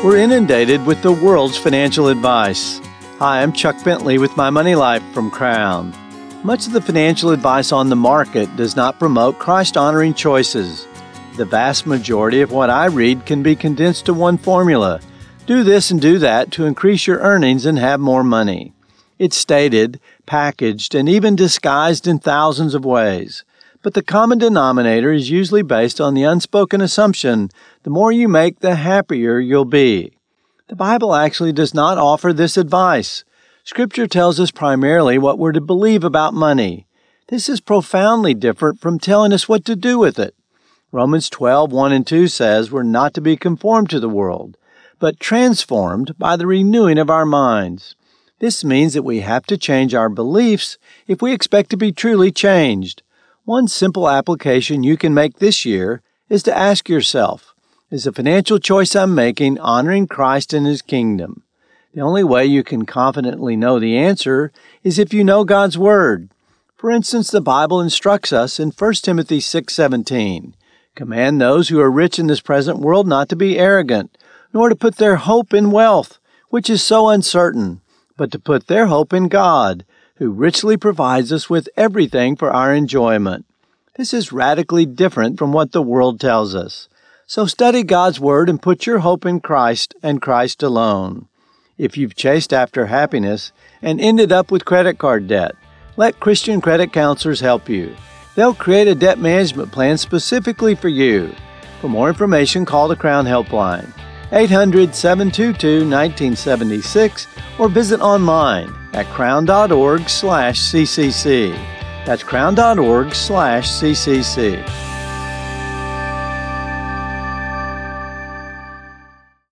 We're inundated with the world's financial advice. Hi, I'm Chuck Bentley with My Money Life from Crown. Much of the financial advice on the market does not promote Christ-honoring choices. The vast majority of what I read can be condensed to one formula. Do this and do that to increase your earnings and have more money. It's stated, packaged, and even disguised in thousands of ways. But the common denominator is usually based on the unspoken assumption, the more you make, the happier you'll be. The Bible actually does not offer this advice. Scripture tells us primarily what we're to believe about money. This is profoundly different from telling us what to do with it. Romans 12:1 and 2 says we're not to be conformed to the world, but transformed by the renewing of our minds. This means that we have to change our beliefs if we expect to be truly changed. One simple application you can make this year is to ask yourself, is the financial choice I'm making honoring Christ and His kingdom? The only way you can confidently know the answer is if you know God's Word. For instance, the Bible instructs us in 1 Timothy 6:17, "Command those who are rich in this present world not to be arrogant, nor to put their hope in wealth, which is so uncertain, but to put their hope in God, who richly provides us with everything for our enjoyment." This is radically different from what the world tells us. So study God's Word and put your hope in Christ and Christ alone. If you've chased after happiness and ended up with credit card debt, let Christian credit counselors help you. They'll create a debt management plan specifically for you. For more information, call the Crown Helpline, 800-722-1976, or visit online at crown.org/CCC. That's crown.org/CCC.